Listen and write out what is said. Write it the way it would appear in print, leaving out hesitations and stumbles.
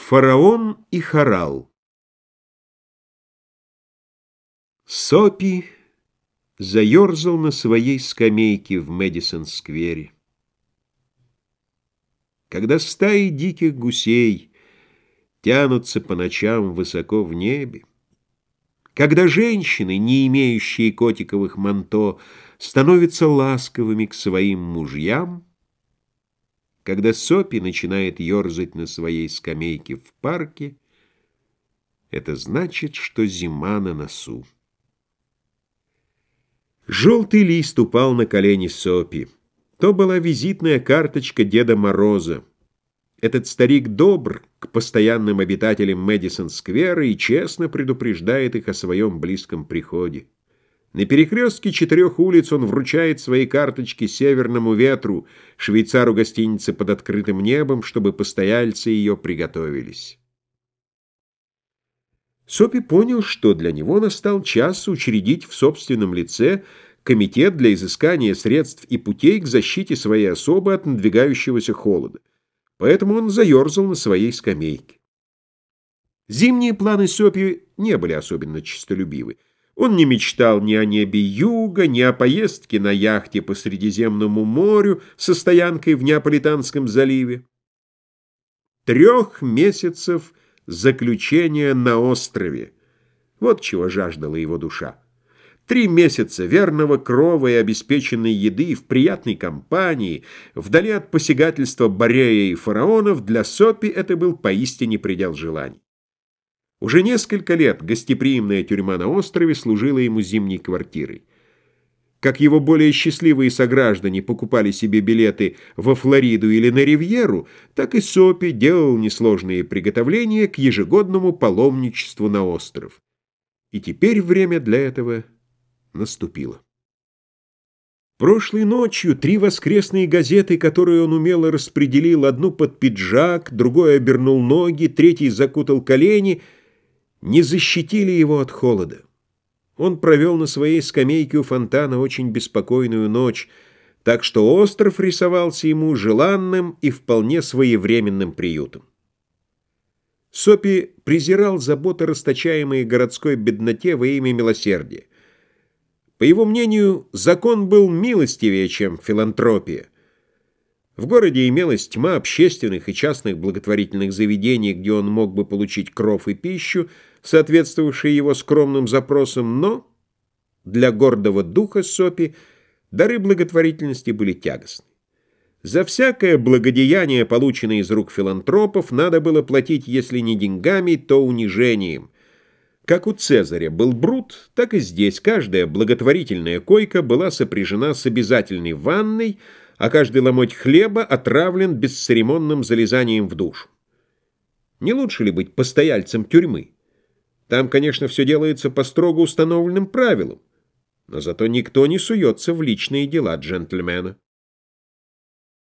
Фараон и хорал. Сопи заерзал на своей скамейке в Мэдисон-сквере. Когда стаи диких гусей тянутся по ночам высоко в небе, когда женщины, не имеющие котиковых манто, становятся ласковыми к своим мужьям, когда Сопи начинает ерзать на своей скамейке в парке, это значит, что зима на носу. Желтый лист упал на колени Сопи. То была визитная карточка Деда Мороза. Этот старик добр к постоянным обитателям Мэдисон-сквера и честно предупреждает их о своем близком приходе. На перекрестке 4 улиц он вручает свои карточки Северному ветру, швейцару гостиницы под открытым небом, чтобы постояльцы ее приготовились. Сопи понял, что для него настал час учредить в собственном лице комитет для изыскания средств и путей к защите своей особы от надвигающегося холода. Поэтому он заерзал на своей скамейке. Зимние планы Сопи не были особенно честолюбивы. Он не мечтал ни о небе юга, ни о поездке на яхте по Средиземному морю со стоянкой в Неаполитанском заливе. 3 месяцев заключения на острове. Вот чего жаждала его душа. 3 месяца верного крова и обеспеченной еды в приятной компании, вдали от посягательства Борея и фараонов, для Сопи это был поистине предел желаний. Уже несколько лет гостеприимная тюрьма на острове служила ему зимней квартирой. Как его более счастливые сограждане покупали себе билеты во Флориду или на Ривьеру, так и Сопи делал несложные приготовления к ежегодному паломничеству на остров. И теперь время для этого наступило. Прошлой ночью 3 воскресные газеты, которые он умело распределил, одну под пиджак, другой обернул ноги, третий закутал колени, не защитили его от холода. Он провел на своей скамейке у фонтана очень беспокойную ночь, так что остров рисовался ему желанным и вполне своевременным приютом. Сопи презирал заботы, расточаемые городской бедноте во имя милосердия. По его мнению, закон был милостивее, чем филантропия. В городе имелась тьма общественных и частных благотворительных заведений, где он мог бы получить кров и пищу, соответствовавшие его скромным запросам, но для гордого духа Сопи дары благотворительности были тягостны. За всякое благодеяние, полученное из рук филантропов, надо было платить, если не деньгами, то унижением. Как у Цезаря был Брут, так и здесь каждая благотворительная койка была сопряжена с обязательной ванной, а каждый ломоть хлеба отравлен бесцеремонным залезанием в душу. Не лучше ли быть постояльцем тюрьмы? Там, конечно, все делается по строго установленным правилам, но зато никто не суется в личные дела джентльмена.